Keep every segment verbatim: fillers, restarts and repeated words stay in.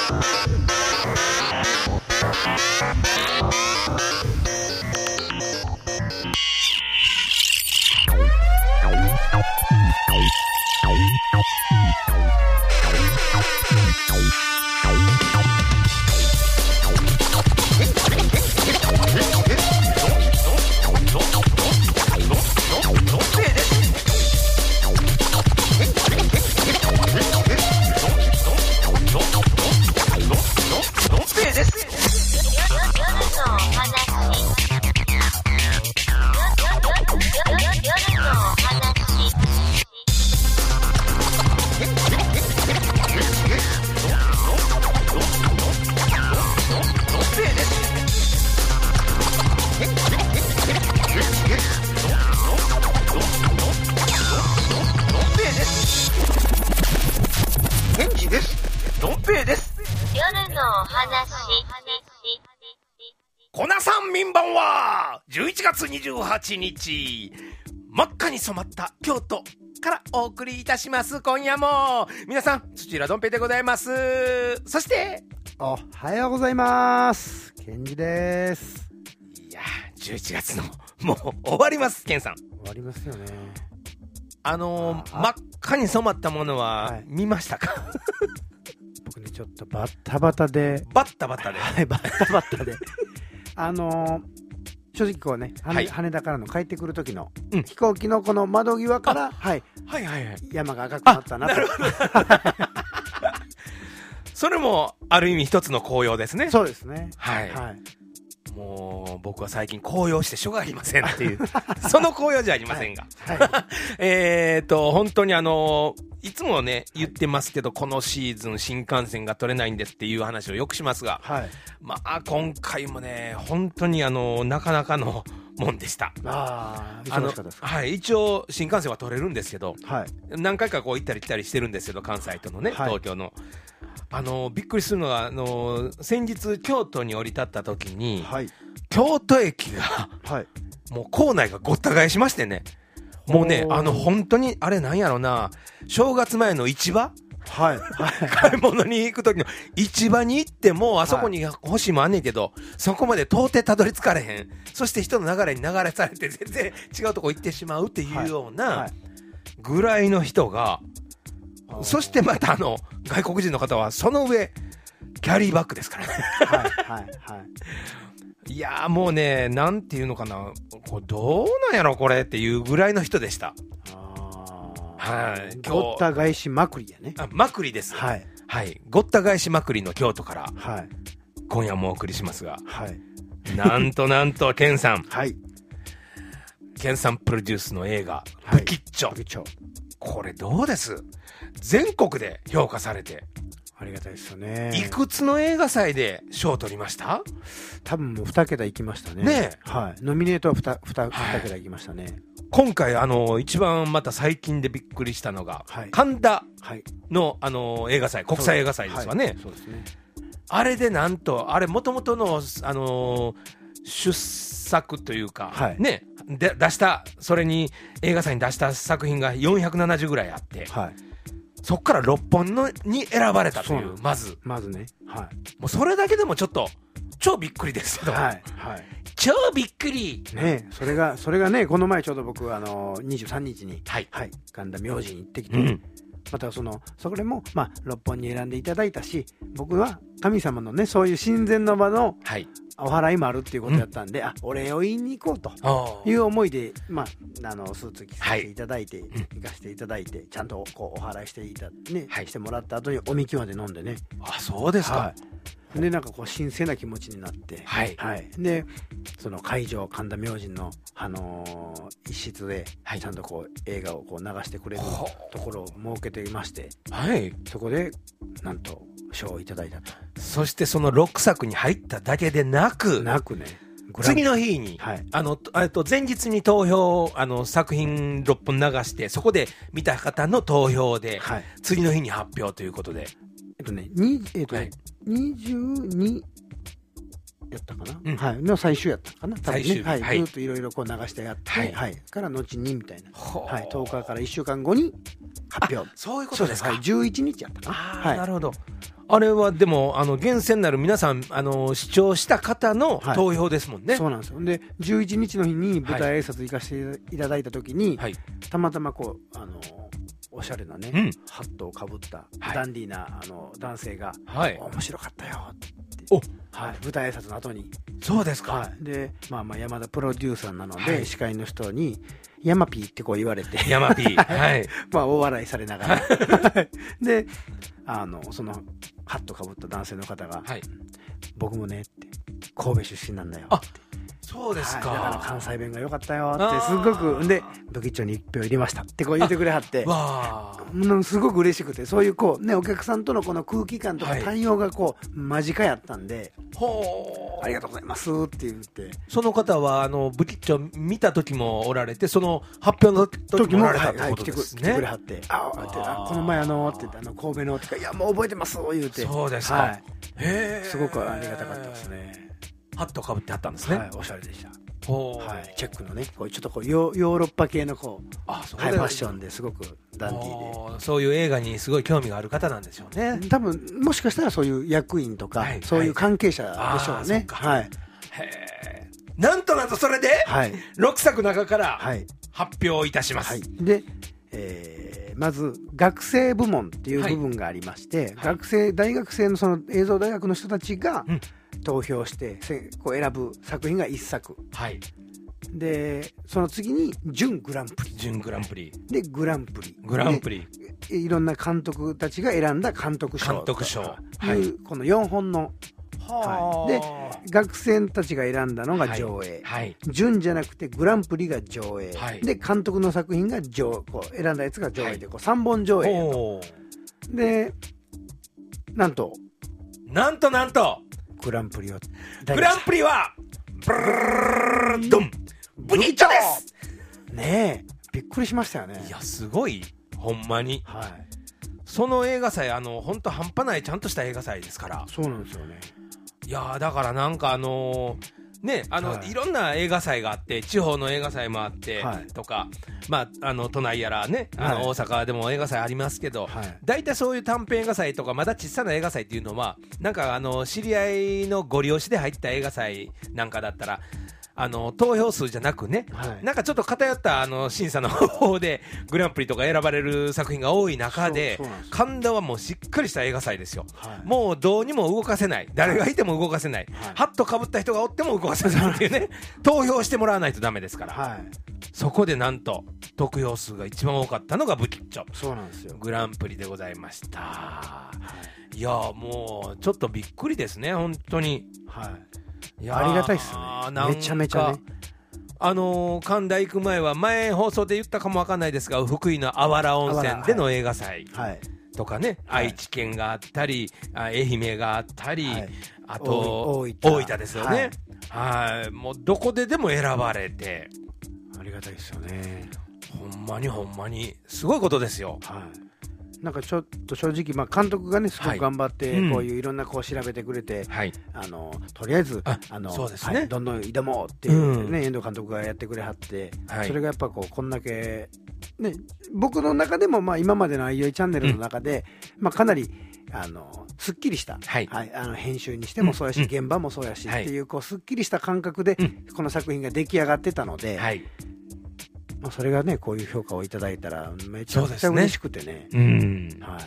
にじゅうはちにち真っ赤に染まった京都からお送りいたします。今夜も皆さん土浦どん平でございます。そしておはようございます、ケンジです。 いやじゅういちがつのもう終わります。ケンさん終わりますよね。 あのー、真っ赤に染まったものは見ましたか？はい、 僕ねちょっとバッタバタでバッタバタではいバッタバタであのー正直こうね、はい、羽田からの帰ってくる時の、うん、飛行機のこの窓際から、はい、はいはいはい山が赤くなったなと。なるほどそれもある意味一つの紅葉ですね。 そうですね。 はい。はい、もう僕は最近紅葉してしょがありませんっていうその紅葉じゃありませんが、はいはい、えっと本当にあのいつもね言ってますけど、このシーズン新幹線が取れないんですっていう話をよくしますが、はい、まあ今回もね本当にあのなかなかのもんでした。 ああ忙しかったですか？ はい、一応新幹線は取れるんですけど、はい、何回かこう行ったり来たりしてるんですけど、関西とのね、はい、東京のあのびっくりするのがあの先日京都に降り立った時に、はい、京都駅が、はい、もう構内がごった返しましてね、もうねあの本当にあれなんやろな、正月前の市場、はいはい、買い物に行く時の市場に行ってもあそこに欲しいもあんねんけど、はい、そこまで到底たどり着かれへん、そして人の流れに流れされて全然違うとこ行ってしまうっていうようなぐらいの人が、はいはい、そしてまたあの外国人の方はその上キャリーバッグですからねはいはいはいいやーもうねなんていうのかな、これどうなんやろこれっていうぐらいの人でした。はい、 ごった返しまくりやね。 あ、まくりです。はい、はい、ごった返しまくりの京都から、はい、今夜もお送りしますが、はい、なんとなんとケンさん、はい、ケンさんプロデュースの映画、はい、ブキッチョ、ブキッチョ、これどうです？全国で評価されて。 ありがたいですよね。 いくつの映画祭で賞を取りました？ 多分もうに桁いきましたね。ねえ、はい、ノミネートは 2, 2, 2桁いきましたね。 今回あの一番また最近でびっくりしたのが、はい、神田の、はい、あの映画祭、国際映画祭ですわね。はい、そうですね。あれでなんとあれ元々のあの出作というか、はい、ねで出したそれに映画祭に出した作品がよんひゃくななじゅうぐらいあって。はい、そっからろっぽんのに選ばれたという、まずまずね、はい、 もうそれだけでもちょっと超びっくりですけど、はいはい、超びっくりね。それがそれがね、この前ちょうど僕あのにじゅうさんにちに、はいはい、神田明神に行ってきて、うん、またそのそれもまあろっぽんに選んでいただいたし、僕は神様のねそういう親善の場の、はい、お祓いもあるっていうことだったんで、うん、あお礼を言いに行こうという思いで、まあ、あのスーツ着させていただいて、はい、行かせていただいて、ちゃんとこうお祓いしていた、ね、はい、してもらった後におみきまで飲んでね。 あ、そうですか。はい、 でなんかこう神聖な気持ちになって、はいはい、でその会場神田明神の、あのー、一室でちゃんとこう映画をこう流してくれるところを設けていまして、はい、そこでなんと賞をいただいたと。 そしてそのろくさくに入っただけでなくなくね、 次の日に、はい、あのあと前日に投票、あの作品ろっぽん流してそこで見た方の投票で、はい、次の日に発表ということで、 えっとね、にえっとね、はい、にじゅうにやったかな、うん、はい、の最終やったかな、多分ね、最終日、はいはい、ずっといろいろこう流してやって、はいはい、から後にみたいな、はい、とおかからいっしゅうかんごに発表。 そういうことですか。はい、 じゅういちにちやったかな。 あ、はい、なるほど。 あれはでも、あの厳選なる皆さん、あの視聴した方の投票ですもんね、はい、 そうなんですよ。で、じゅういちにちの日に舞台挨拶行かせていただいたときに、はい、たまたまこう、あのおしゃれなね、うん、ハットをかぶったダンディーな、はい、あの男性が、はい、面白かったよって、お、はい、舞台挨拶の後に。 そうですか。 はい、で、まあ、まあ山田プロデューサーなので、はい、司会の人にヤマピーってこう言われて、 ヤマピー、はい、 まあ大笑いされながらで、あのそのハットかぶった男性の方が、はい、僕もねって神戸出身なんだよって。あ、 そうですか、 はい、だから関西弁が良かったよってすごくでブキッチョに一票入れましたってこう言ってくれはって、わー、すごく嬉しくて、そういうこうねお客さんとのこの空気感とか対応がこう間近やったんで、ほー、ありがとうございますって言って、 その方はあのブキッチョ見た時もおられて、その発表の時もおられたってことですね。 来てくれはって、ああこの前あのってあの神戸のってか、いやもう覚えてます言うて。 そうですか、はい、へー、 すごくありがたかったですね。 ハットかぶってあったんですね。 はい、おしゃれでした。はい、チェックのね、こうちょっとこうヨーロッパ系のこう、あ、そうハイファッションですごくダンディーで、 そういう映画にすごい興味がある方なんでしょうね。 多分もしかしたらそういう役員とか、はい、そういう関係者でしょうね。はい。へえ。なんとなんとそれで、はい、ろくさくの中から発表いたします。はい、 で、えー、まず学生部門っていう部分がありまして、はい、学生大学生のその映像大学の人たちが、うん、投票してこう選ぶ作品がいっさく、はい、でその次に準グランプリ、 準グランプリでグランプリ、 グランプリいろんな監督たちが選んだ監督賞、 監督賞、 はい、このよんほんの、はい、で学生たちが選んだのが上映、はいはい、準じゃなくてグランプリが上映、はい、で監督の作品が上こう選んだやつが上映で、こうさんぼん上映と、でなんとなんとなんとグランプリをグランプリはブルードンブキッチョですねえ、びっくりしましたよね。 いやすごい、ほんまに、はい、その映画祭、あの本当半端ないちゃんとした映画祭ですから。 そうなんですよね。 いやだからなんかあのーね、あの、はい、いろんな映画祭があって、地方の映画祭もあって、はい、とか、まあ、あの都内やらね、あの、はい、大阪でも映画祭ありますけど、大体、はい、そういう短編映画祭とかまだ小さな映画祭っていうのはなんかあの知り合いのご利用しで入った映画祭なんかだったら、あの投票数じゃなくね、はい、なんかちょっと偏ったあの審査の方法でグランプリとか選ばれる作品が多い中で、神田はもうしっかりした映画祭ですよ、はい、もうどうにも動かせない、誰がいても動かせない、はい、ハットかぶった人がおっても動かせないっていうね投票してもらわないとダメですから、はい、そこでなんと得票数が一番多かったのがブキッチョ、 そうなんですよ、 グランプリでございました、はい、いやもうちょっとびっくりですね本当に、はい、 いやありがたいっすね、めちゃめちゃね。 あのー、神田行く前は前放送で言ったかもわかんないですが、福井のあわら温泉での映画祭とかね、はい、愛知県があったり愛媛があったり、はい、あと大分、大分ですよね、はい、はい、もうどこででも選ばれてありがたいですよね。 ほんまにほんまにすごいことですよ、はい、 なんかちょっと正直、まあ、監督がねすごく頑張って、はい、こういういろんなこう調べてくれて、うん、あのとりあえずああのそうですね、はい、どんどん挑もうっていう、ね、うん、遠藤監督がやってくれはって、はい、それがやっぱこうこんだけ、ね、僕の中でもまあ今までのあいおいチャンネルの中で、うん、まあ、かなりあのすっきりした、はいはい、あの編集にしてもそうやし、うん、現場もそうやし、うん、っていう、こうすっきりした感覚で、うん、この作品が出来上がってたので、はい、まあ、それがねこういう評価をいただいたらめちゃくちゃ嬉しくてね、うん、はい、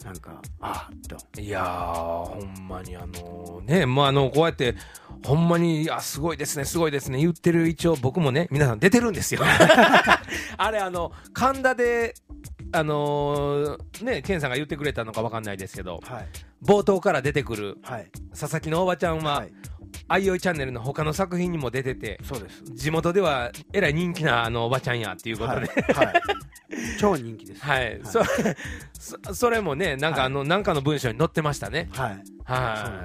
なんかあっと、 いやーほんまにあのね、まあ、あのこうやってほんまにあすごいですねすごいですね言ってる、一応僕もね皆さん出てるんですよあれあの神田であのー、ねケンさんが言ってくれたのか分かんないですけど、はい、冒頭から出てくる、はい、佐々木のおばちゃんは、はい、あいおいチャンネルの他の作品にも出てて、そうです、地元ではえらい人気なあのおばちゃんやっていうことで、はいはい、 超人気です、 はいはい、そ, そ, それもねなんかあの、はい、なんかの文章に載ってましたね、はい、 はい、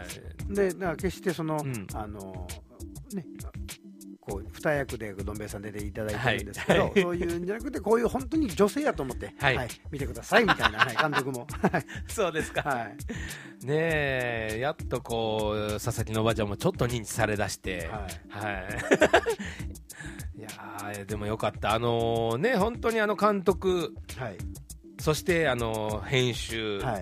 でだから決してその、うん、あのねこう二役でどん兵衛さん出ていただいてるんですけど、はい、そういうんじゃなくてこういう本当に女性やと思って、はいはい、見てくださいみたいな、はい、監督もそうですか、はい、ねえやっとこう佐々木のおばちゃんもちょっと認知されだして、はいはい、いやでもよかった、あのー、ね本当にあの監督、はい、そしてあのー、編集、はい、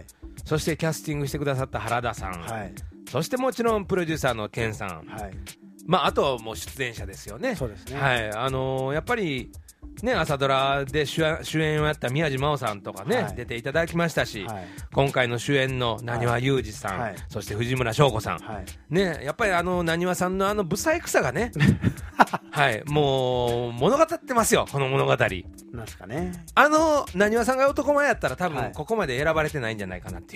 そしてキャスティングしてくださった原田さん、はい、そしてもちろんプロデューサーのケンさん、はい、まあ、あとはもう出演者ですよね。 そうですね、 はい、あのー、やっぱりね、朝ドラで主演、主演をやった宮地真央さんとかね、はい、出ていただきましたし、はい、今回の主演の浪速裕二さん、はい、そして藤村翔子さん、はい、ね、やっぱりあの浪速さんのあの不細工さがねはい、もう物語ってますよ、この物語。 なんすかね、 あの浪速さんが男前やったら多分ここまで選ばれてないんじゃないかなっていう、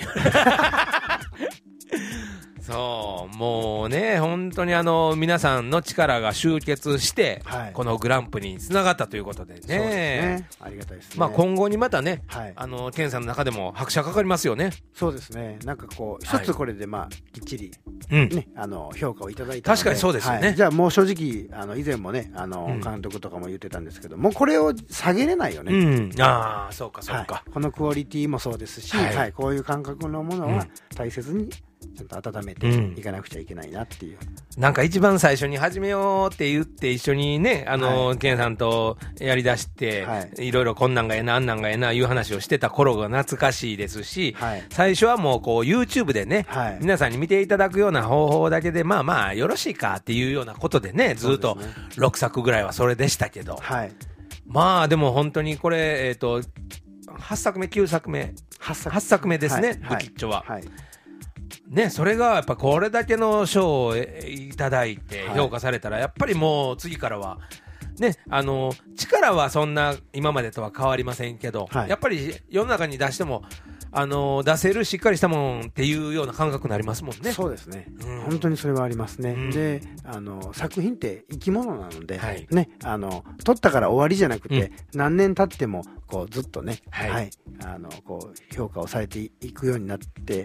そう、もうね、本当にあの皆さんの力が集結して、はい、このグランプリにつながったということでね、そうですね、 ありがたいですね。 まあ、今後にまたね、はい、あのケンさんの中でも拍車かかりますよね。 そうですね、なんかこう一つこれでまあきっちり、ね、うん、あの評価をいただいたので、 確かにそうですよね、 はい、じゃあもう正直あの以前もね、あの、うん、監督とかも言ってたんですけど、もうこれを下げれないよね、うん、 ああそうかそうか、 はい、このクオリティもそうですし、はいはい、こういう感覚のものは大切にちゃんと温めていかなくちゃいけないなっていう、 うん、なんか一番最初に始めようって言って一緒にね、あの、はい、ケンさんとやりだして、はい、いろいろこんなんがええなあんなんがええないう話をしてた頃が懐かしいですし、はい、最初はもうこう YouTube でね、はい、皆さんに見ていただくような方法だけでまあまあよろしいかっていうようなことでね、ずっとろくさくぐらいはそれでしたけど、はい、まあでも本当にこれ、えーと、はっさくめきゅうさくめはっさくめですね、ブキッチョは、はい、ね、それがやっぱこれだけの賞をいただいて評価されたら、やっぱりもう次からはね、あの力はそんな今までとは変わりませんけど、はい、やっぱり世の中に出してもあの出せるしっかりしたもんっていうような感覚になりますもんね。 そうですね、うん、本当にそれはありますね、うん、であの作品って生き物なので、はい、ね、あの撮ったから終わりじゃなくて、うん、何年経ってもこうずっとね、はいはい、あのこう評価をされていくようになって、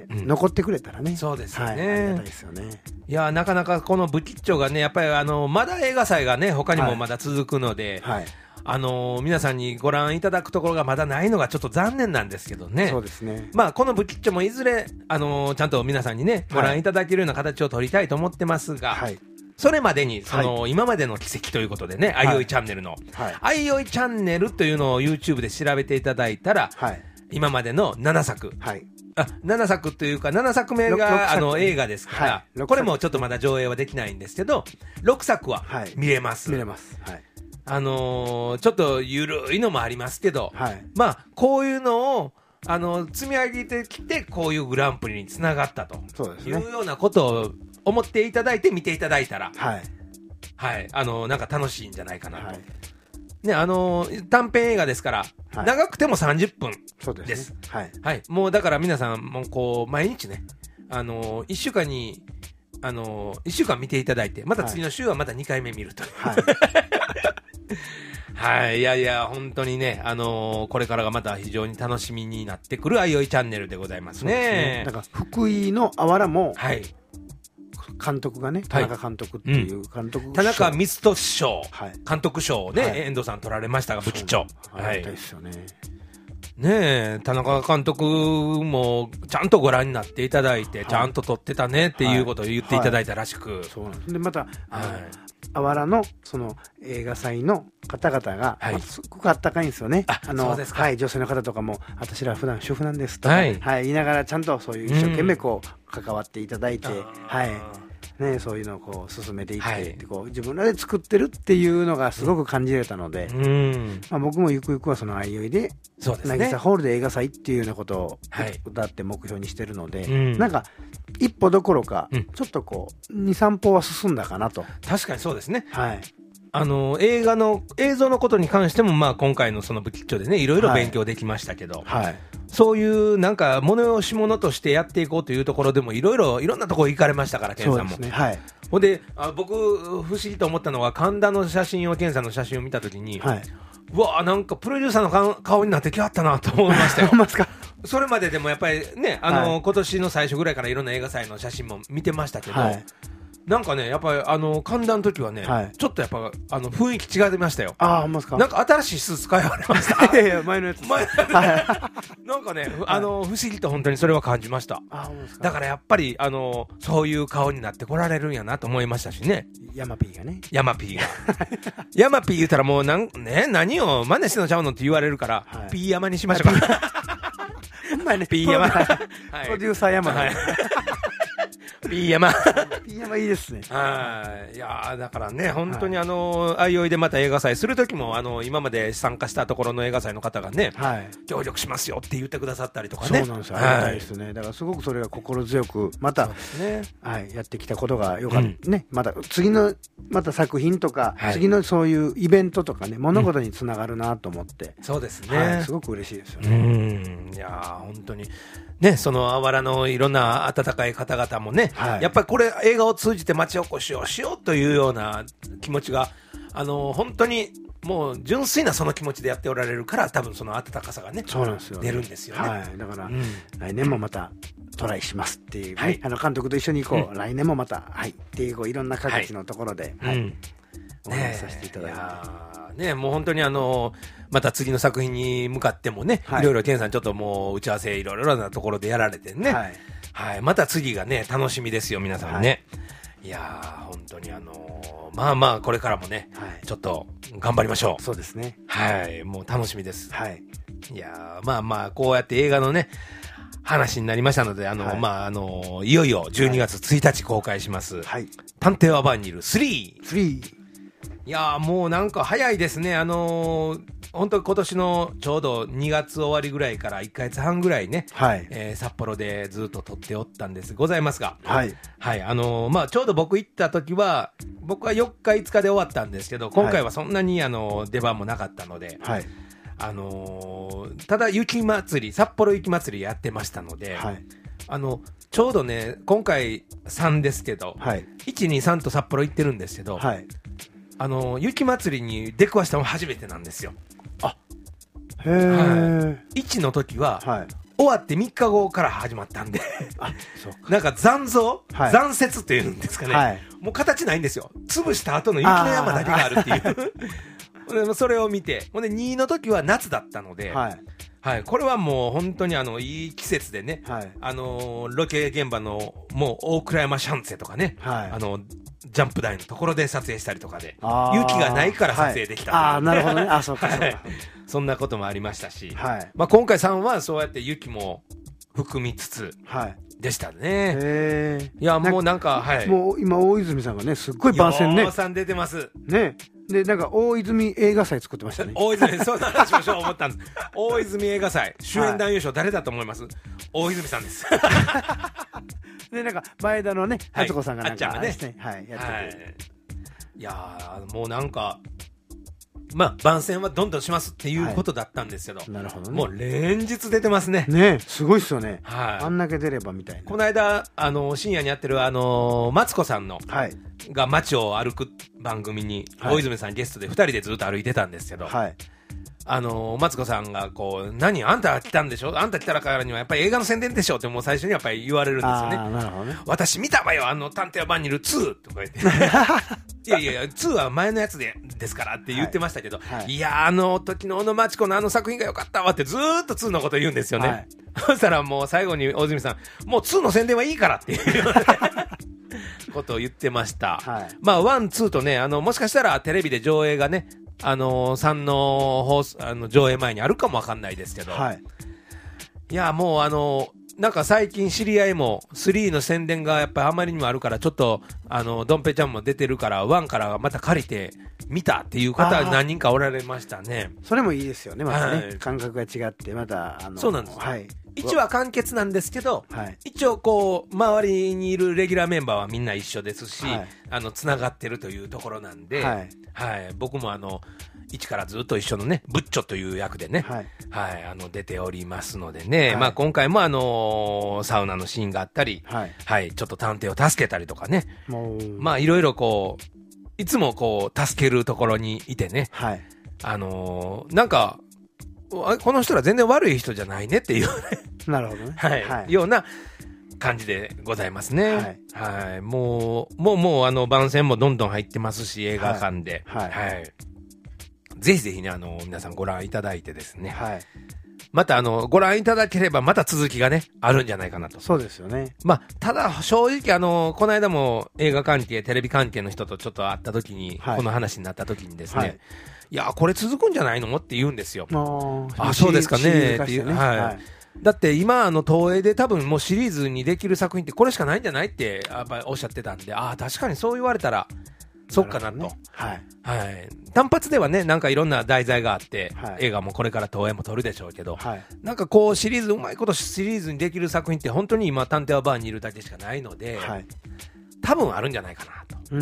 うん、残ってくれたらね、 そうですよね、はい、 ありがたいですよね。 いやなかなかこのブキッチョがね、やっぱりあのまだ映画祭がね他にもまだ続くので、はいはい、あのー、皆さんにご覧いただくところがまだないのがちょっと残念なんですけどね。 そうですね。 まあこのブキッチョもいずれ、あのー、ちゃんと皆さんにねご覧いただけるような形を取りたいと思ってますが、はい、それまでにその、はい、今までの奇跡ということでね、あいおいチャンネルの、はい、あいおいチャンネルというのを YouTube で調べていただいたら、はい、今までのななさく、はい、あななさくというかななさくめがあの映画ですから、はい、これもちょっとまだ上映はできないんですけどろくさくは見れます、 はい、見れます、はい、 あのー、ちょっとゆるいのもありますけど、はい、まあこういうのをあの積み上げてきてこういうグランプリにつながったというようなことを思っていただいて見ていただいたら、はい、はい、あのー、なんか楽しいんじゃないかなと、はい、ね、あのー、短編映画ですから、はい、長くてもさんじゅっぷんです。 そうですね、はい、 はい、もうだから皆さんもこう毎日ね、あのー、いっしゅうかんにあのー、いっしゅうかん見ていただいてまた次の週はまたにかいめ見るという、はいはい、いやいや本当にね、あのー、これからがまた非常に楽しみになってくるあいおいチャンネルでございますね。そうですね、 だから福井のあわらも、はい、監督がね、田中監督っていう監督、うん、 田中光俊賞、はい、監督賞をね、はい、遠藤さん取られましたが、ブキッチョ、 はい、ですよね。 ねえ、田中監督もちゃんとご覧になっていただいて、はい、ちゃんと撮ってたねっていうことを言っていただいたらしく、はいはい、 そうなんです。でまた、はい、あわらのその映画祭の方々が、はい、まあ、すごくあったかいんですよね。 ああの、そうですか。 はい、女性の方とかも私ら普段主婦なんですとか、はいはい、言いながらちゃんとそういう一生懸命こう、うん、関わっていただいて、はいね、そういうのをこう進めていって、はい、こう自分らで作ってるっていうのがすごく感じれたので、うん、まあ、僕もゆくゆくはそのあいおいで渚ホールで映画祭っていうようなことをだって目標にしてるので、はい、なんか一歩どころか、うん、ちょっとこうに、さんぽは進んだかなと。 確かにそうですね、はい、あの映画の映像のことに関しても、まあ、今回のそのブキッチョでねいろいろ勉強できましたけど、はいはい、そういうなんか物し物としてやっていこうというところでもいろいろいろんなところ行かれましたから、ケンさんも。そうですね、はい、ほんであ僕不思議と思ったのは神田の写真をケンさんの写真を見たときに、はい、うわなんかプロデューサーの顔になってきはったなと思いましたよ。それまででもやっぱりね、あの、はい、今年の最初ぐらいからいろんな映画祭の写真も見てましたけど、はい、なんかねやっぱりあの神田の時はね、はい、ちょっとやっぱあの雰囲気違いましたよ。 ああ、ほんまですか。なんか新しいスーツ買われました。 いやいや前のやつ。前のやつ。 なんかね、あの不思議と本当にそれは感じました。あ、ほんまですか。だからやっぱりあのそういう顔になってこられるんやなと思いましたしね。 ヤマピーがね。 ヤマピーが。ヤマピー言ったらもうなんね何を真似してのちゃうのって言われるから、はい、ピーヤマにしましょうか。 うまいね。 ピーヤマ。 プロデューサー山田。 ピーヤマ。 ピーヤマいいですね。 はい。いやだからね、本当にあの、あいおいでまた映画祭するときも、あの、今まで参加したところの映画祭の方がね、はい、協力しますよって言ってくださったりとかね。 そうなんですよ。ありがたいですね。だからすごくそれが心強く、また、ね、はい、やってきたことがよかった、うん、ね。また次の、また作品とか、はい、次のそういうイベントとかね、物事につながるなと思って、 うん。そうですね、 はい。すごく嬉しいですよね。 うん。いや本当に。ね、そのあわらのいろんな温かい方々もね、はい、やっぱりこれ映画を通じて町おこしをしようというような気持ちが、あの本当にもう純粋なその気持ちでやっておられるから、多分その温かさがね、そうなんですよね、出るんですよね。 はい、だから、うん、来年もまたトライしますっていう、ね、はい、あの監督と一緒にこう、うん、来年もまた、はい、っていうこういろんな形のところで、はい、はい、うん、お話しさせていただいて。 ね、もう本当にあのまた次の作品に向かってもね、はい、いろいろ健さんちょっともう打ち合わせいろいろなところでやられてね、はい、はい、また次がね楽しみですよ皆さんね、はい、いやー本当にあのー、まあまあこれからもね、はい、ちょっと頑張りましょう。 そうですね、 はい、もう楽しみです。はい、いやーまあまあこうやって映画のね話になりましたので、あの、はい、まあ、あの、いよいよじゅうにがつついたち公開します、はい、探偵はバーニルスリー。 スリー。 いやーもうなんか早いですね。あのー、本当今年のちょうどにがつ終わりぐらいからいっかげつはんぐらいね、はい、えー、札幌でずっと撮っておったんですございますが、はい、はい、あのー、まあちょうど僕行った時は、僕はよっかいつかで終わったんですけど、今回はそんなにあの出番もなかったので、はい、あのー、ただ雪まつり、札幌雪まつりやってましたので、はい、あのちょうどね今回さんですけど、はい、いち、に、さんと札幌行ってるんですけど、はい、あの雪まつりに出くわしたのは初めてなんですよ。あ、 へー、 はい、いちの時は、はい、終わってみっかごから始まったんであ、そうか、なんか残像、はい、残雪っていうんですかね、はい、もう形ないんですよ。潰した後の雪の山だけがあるっていうそれを見て、ほんでにの時は夏だったので、はいはい、これはもう本当にあのいい季節でね、はい、あのロケ現場のもう大倉山シャンツェとかね、はい、あのジャンプ台のところで撮影したりとかで、雪がないから撮影できた、 はい、ああなるほどね、あそうかそうか、はい、 そんなこともありましたし、はい、まあ、今回さんはそうやって雪も含みつつでしたね、はい、いやもうなんか、はい、 もう今大泉さんがねすっごい番宣ね、 大泉さん出てますね。でなんか大泉映画祭作ってましたね。 大泉、そんな話をしよう思ったんです大泉映画祭主演男優賞誰だと思います？はい、大泉さんですでなんか前田のね敦子さんがなんか、 はい、あっちゃんがね、はい、やってて、はい、いやもうなんかまあ番宣はどんどんしますっていうことだったんですけど、はい、なるほどね、もう連日出てますね。 ね、すごいっすよね、はい、あんだけ出ればみたいな。 この間あの深夜にやってるあのマツコさんの、はい、が街を歩く番組に、はい、大泉さんゲストでふたりでずっと歩いてたんですけど、はい、あのマツコさんがこう何あんた来たんでしょ、あんた来たからにはやっぱり映画の宣伝でしょってもう最初にやっぱり言われるんですよね。あ、なるほどね、私見たわよあの探偵はバンニルツーとか言っていやいやいやツーは前のやつでですからって言ってましたけど、はいはい、いやあの時の小野真知子のあの作品が良かったわってずーっとツーのこと言うんですよね、はい、そしたらもう最後に大泉さんもうツーの宣伝はいいからっていうことを言ってました、はい、まあワン、ツーとね、あのもしかしたらテレビで上映がね、あのー、さんの放送あの上映前にあるかもわかんないですけど、はい、いやもうあのーなんか最近知り合いもスリーの宣伝がやっぱりあまりにもあるからちょっとあのドンペちゃんも出てるからワンからまた借りて見たっていう方何人かおられましたね。 それもいいですよね、またね、はい、感覚が違ってまたあのそうなんです、はい、いちわ完結なんですけど、はい、一応こう周りにいるレギュラーメンバーはみんな一緒ですし、はい、あのつながってるというところなんで、はいはい、僕もあの一からずっと一緒のねブッチョという役でね、はいはい、あの出ておりますのでね、はい、まあ、今回もあのー、サウナのシーンがあったり、はいはい、ちょっと探偵を助けたりとかね、まあいろいろこういつもこう助けるところにいてね、はい、あのー、なんかこの人ら全然悪い人じゃないねっていうなるほどね、 はいはい、ような感じでございますね。はい、はい、もうもうもうあの番宣もどんどん入ってますし映画館で、はいはいはい、ぜひぜひねあの皆さんご覧いただいてですね、はい、またあのご覧いただければまた続きがねあるんじゃないかなと。 そうですよね。 まあただ正直あのこの間も映画関係テレビ関係の人とちょっと会った時に、はい、この話になった時にですね、はい、いやこれ続くんじゃないのって言うんですよ。ああそうですかねっていう、はい、はい、 だって今、あの東映で多分もうシリーズにできる作品ってこれしかないんじゃないってやっぱりおっしゃってたんで、ああ、確かにそう言われたら、そっかなと、ね、はいはい、単発ではね、なんかいろんな題材があって、はい、映画もこれから東映も撮るでしょうけど、はい、なんかこう、シリーズ、うまいことシリーズにできる作品って、本当に今、探偵はバーにいるだけしかないので、はい、多分あるんじゃないかなと。うん、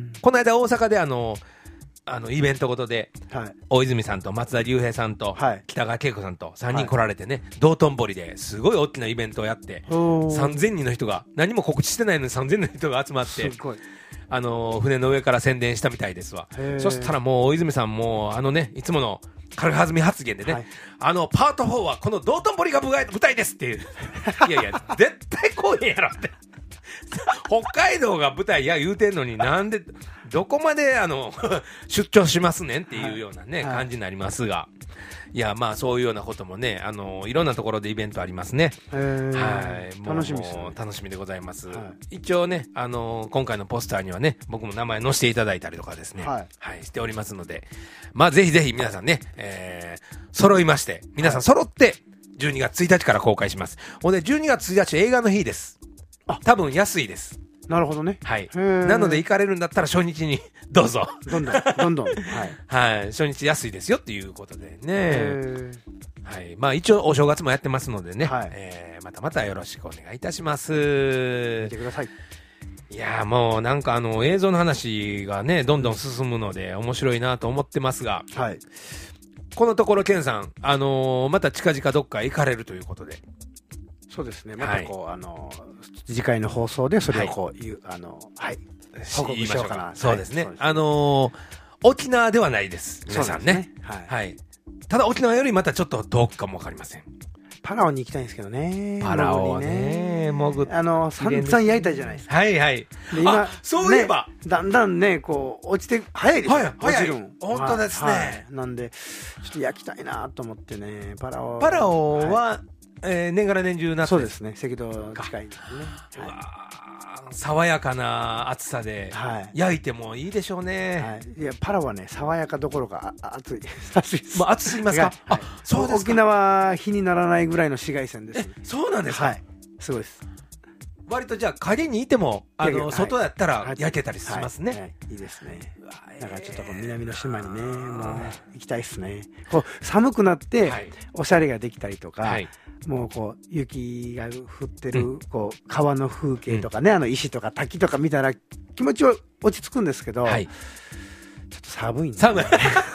この間、大阪であのあのイベントごとで、はい、大泉さんと松田龍平さんと、はい、北川景子さんとさんにん来られてね、はい、道頓堀ですごい大きなイベントをやって、さんぜんにんの人が、何も告知してないのにさんぜんにんの人が集まって、すごい、あの船の上から宣伝したみたいですわ。そしたらもう大泉さんもあのね、いつもの軽はずみ発言でね、はい、あのパートフォーはこの道頓堀が舞台ですっていう、いやいや絶対こうへんやろって北海道が舞台や言うてんのに、なんでどこまであの出張しますねんっていうようなね、はい、感じになりますが、いや、まあそういうようなこともね、あのいろんなところでイベントありますね。はい、もう楽しみですね。楽しみでございます。はい、一応ね、あの今回のポスターにはね、僕も名前載せていただいたりとかですね、はい、はい、しておりますので、まあぜひぜひ皆さんね、えー、揃いまして、皆さん揃ってじゅうにがつついたちから公開します。ほんでじゅうにがつついたち映画の日です。あ、多分安いです。 なるほどね。 はい。なので行かれるんだったら初日にどうぞ。 どんどん、どんどん。はい。 はい。初日安いですよっていうことでね。はい。まあ一応お正月もやってますのでね。はい。えー、またまたよろしくお願いいたします。 見てください。 いやーもうなんかあの映像の話がね、どんどん進むので面白いなと思ってますが。はい。このところケンさん、あのー、また近々どっか行かれるということで。 そうですね。またこう、はい、あの次回の放送でそれをこう言う、はい、あのはい報告しようかな。 そうですね。はい、あのー、沖縄ではないです。皆さんね。ね、はい、はい。ただ沖縄よりまたちょっと遠くかもわかりません。 パラオに行きたいんですけどね。 パラオね。潜って。 あの散々焼いたじゃないですか。 はいはい。で今そういえば、 ね、だんだんねこう落ちて早いですよ。はい、 落ちるん。本当ですね、はい。 なんでちょっと焼きたいなと思ってね。パラオ。 パラオは、はい、えー、年がら年中夏です。 そうですね。赤道近いんですね。 うわー、爽やかな暑さで、はい、焼いてもいいでしょうね。はい、 いやパラはね爽やかどころかあ暑い暑いです。 まあ、暑すぎますか。あ、はい、そうですか。 沖縄日にならないぐらいの紫外線です、ね。 え、そうなんですか。はい、 すごいです。 割とじゃあ影にいてもあの、はい、外だったら焼けたりしますね。はいはい、 いいですね。だからちょっとこう南の島にねもう行きたいですね。こう寒くなっておしゃれができたりとか、はい、もうこう雪が降ってる、うん、こう川の風景とかね、うん、あの石とか滝とか見たら気持ちは落ち着くんですけど、はい、ちょっと寒いんで、ね、 寒い。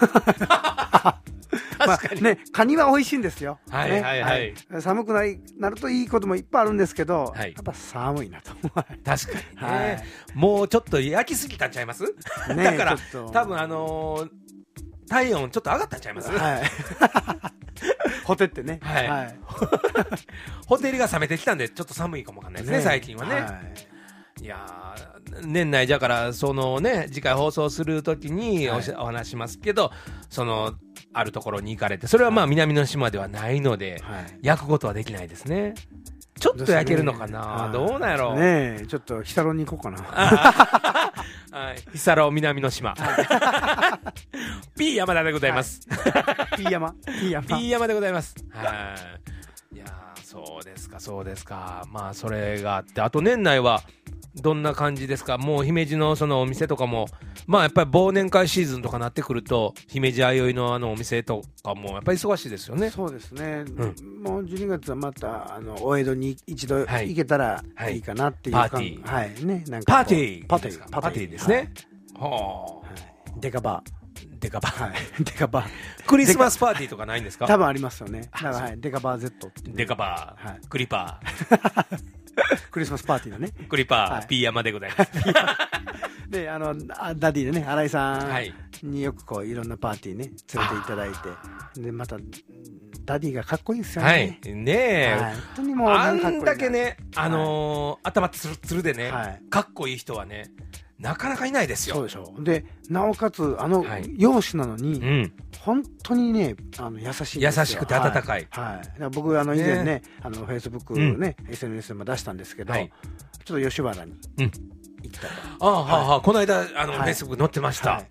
まあね、カニは美味しいんですよ。 はいはいはい。はいはい、寒くなりなるといいこともいっぱいあるんですけど、はい、やっぱ寒いなと。 確かにね、はい。もうちょっと焼きすぎたんちゃいます？ね、だから多分あのー、体温ちょっと上がったんちゃいます？はい。 ホテってね。 はい。はい、ホテルが冷めてきたんでちょっと寒いかもわかんないですね、ね最近はね。はい、いや年内じゃからそのね次回放送するときに お,、はい、お話しますけど、そのあるところに行かれて、それはまあ南の島ではないので、はい、焼くことはできないですね。ちょっと焼けるのかな、ね、どうなんやろうね。えちょっと日サロに行こうかな。 はい、日サロ南の島。P 山田でございます。 はい、P 山 P 山 P 山でございます。はい。いやそうですかそうですか。まあそれがあって、あと年内はどんな感じですか。もう姫路のそのお店とかも、まあやっぱり忘年会シーズンとかなってくると、姫路あよいのあのお店とかもやっぱり忙しいですよね。 そうですね、うん、もうじゅうにがつはまたあのお江戸に一度行けたらいいかなっていう、はいはい、パーティー、はいね、なんかパーティーパーティーパーティーですね。はあ、 はい、デカバーデカバー、 はい、デカバークリスマスパーティーとかないんですか。 多分ありますよね。だから、はい、デカバー Z ってデカバー、はい、クリパークリスマスパーティーのねクリパー、はい、P 山でございます。 であのダディでね新井さんによくこういろんなパーティーね連れていただいて、でまたダディがかっこいいんですよね。 はいねえ、はい、本当にもうあんだけね、あのー、頭つるつるでね、はい、かっこいい人はねなかなかいないですよ。 そうでしょう。でなおかつあの、はい、容姿なのに、うん、本当にねあの優しいんですよ。 優しくて温かい、 はいはい、僕あの以前ね、ねあのフェイスブックね、うん、エスエヌエス でも出したんですけど、はい、ちょっと吉原に行ったと、 うん、ああ、はい、はあ、この間あの、はい、フェイスブック載ってました、はい、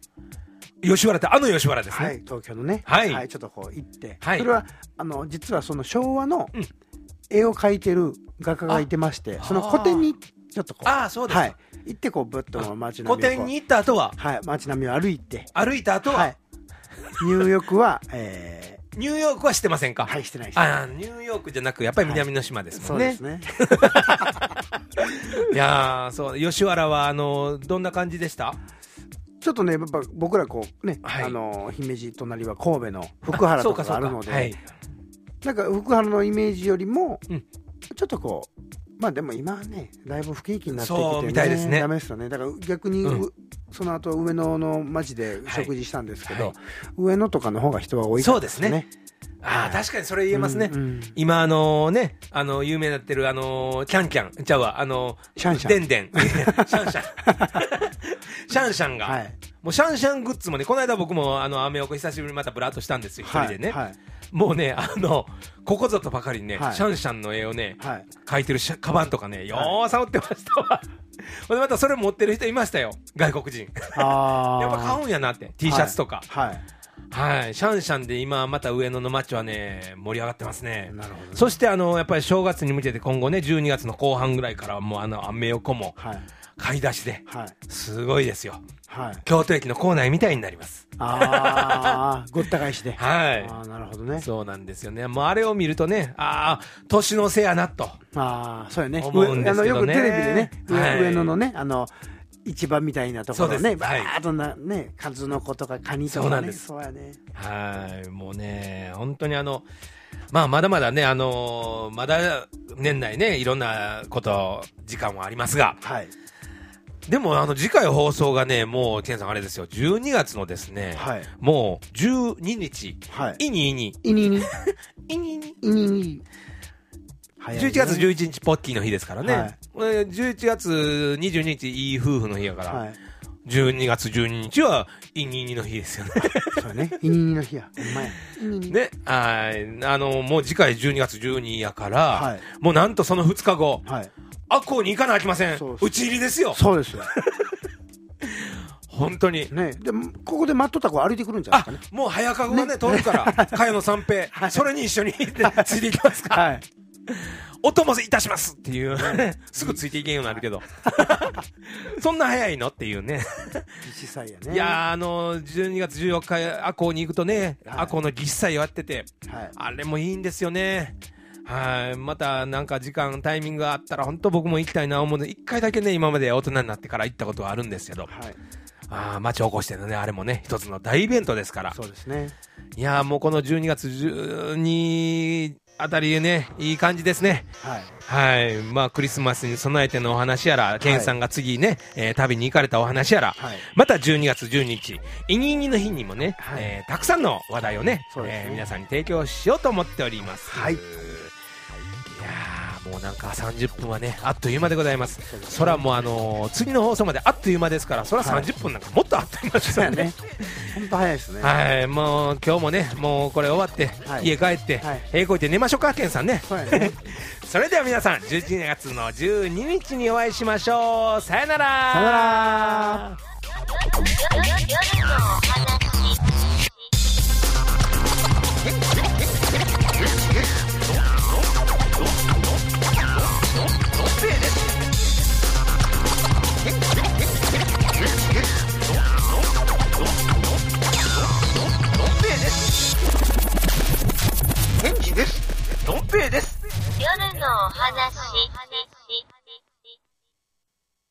吉原ってあの吉原ですね、 はい、東京のね、 はいはい、ちょっとこう行って、はい、それはあの実はその昭和の、うん絵を描いてる画家がいてまして、その個展にちょっとこう、 ああ、そうです、 はい、行ってこう、ぶっと街並みを。 個展に行った後は、 はい、街並みを歩いて。 歩いた後は、はい、 ニューヨークは、えー、ニューヨークはしてませんか？ はい、してないです。 ああ、ニューヨークじゃなく、やっぱり南の島ですもんね。 はい、そうですね。 いやー、そう、吉原は、あの、どんな感じでした？ ちょっとね、やっぱ僕らこうね、はい、あの、姫路隣は神戸の福原とかがあるので、はい、なんか福原のイメージよりも、うん、ちょっとこう、まあでも今はね、だいぶ不景気になってきて、ね、 そうみたいですね。 ダメですよね。だから逆に、うん、その後上野の町で食事したんですけど、はいはい、上野とかの方が人は多いからですね。そうですね。 ああ、確かにそれ言えますね。うんうん、今、あのね、あの、有名になってる、あの、キャンキャン、ちゃうわ、あの、 シャンシャン。 デンデン。シャンシャン。シャンシャンが、はい、もうシャンシャングッズもね、この間僕も、あの、アメ横久しぶりにまたブラッとしたんですよ、一人でね。はいはい、もうね、あの、ここぞとばかりにね、はい、シャンシャンの絵をね、はい、描いてるカバンとかね、よーさ売ってましたわ。ほんでまたそれ持ってる人いましたよ、外国人。あやっぱ買うんやなって、T シャツとか。はいはいはい、シャンシャンで今また上野の街はね盛り上がってますね。なるほどね。そしてあのやっぱり正月に向けて今後ねじゅうにがつの後半ぐらいからはもうあのアメ横も買い出しで、はい、すごいですよ、はい、京都駅の構内みたいになります。 ああごった返しで、 はい、 あなるほどね。 そうなんですよね。もうあれを見るとね、ああ年の瀬やなと、 ああそうやね、 思うんですけどね。 あのよくテレビでね、はい、上野のねあの市場みたいなところね、バーッとなね、数の子とかカニとかね、そうなんです。そうやね。 はい、もうね、本当にあの、まあまだまだね、あのー、まだ年内ね、いろんなこと、時間はありますが、はい。でもあの次回放送がね、もうケンさんあれですよ、じゅうにがつのですね、はい、もうじゅうににち、はい、イニイニ、 イニイニ、 イニイニ、 イニイニ。 じゅういちがつじゅういちにちポッキーの日ですからね、はい、じゅういちがつにじゅうににちいい夫婦の日やから、はい、じゅうにがつじゅうににちはイニイニの日ですよね。 そうね、イニイニの日や、ほんまや。 ね、はい、あのもう次回じゅうにがつじゅうにやから、はい、もうなんとそのふつかご、はい、赤穂に行かなきゃいけません。打ち入りですよ。 そうですよ。 本当にね、でもここで待っとった子歩いてくるんじゃないですかね。 あ、もう早かごがね通るから、茅野三平、はい、それに一緒についていきますから。はい、お供いたしますっていうすぐついていけんようになるけどそんな早いのっていうね実際やね。 いやあのじゅうにがつじゅうよっか赤穂に行くとね、はい、赤穂の実際やってて、はい、あれもいいんですよね。はい、またなんか時間タイミングがあったら本当僕も行きたいな思うので、一回だけね今まで大人になってから行ったことはあるんですけど、はい、あ町おこしてのねあれもね一つの大イベントですから。 そうですね。 いやもうこのじゅうにがつじゅうにあたりねいい感じですね。はい、はい、まあクリスマスに備えてのお話やら、ケンさんが次ね、えー、旅に行かれたお話やら、はい、またじゅうにがつじゅうににちイニイニの日にもね、はい、えー、たくさんの話題を ね, ね、えー、皆さんに提供しようと思っております。はい、いやもうなんかさんじゅっぷんはねあっという間でございます。そらもうあのー、次の放送まであっという間ですから、そらさんじゅっぷんなんかもっとあっという間ですよね。 本当早いですね。 はい、もう今日もねもうこれ終わって、はい、家帰って、はい、えー、こうやって寝ましょうか、ケンさんね。そうやね。それでは皆さんじゅういちがつのじゅうににちにお会いしましょう。さよなら。 さよなら。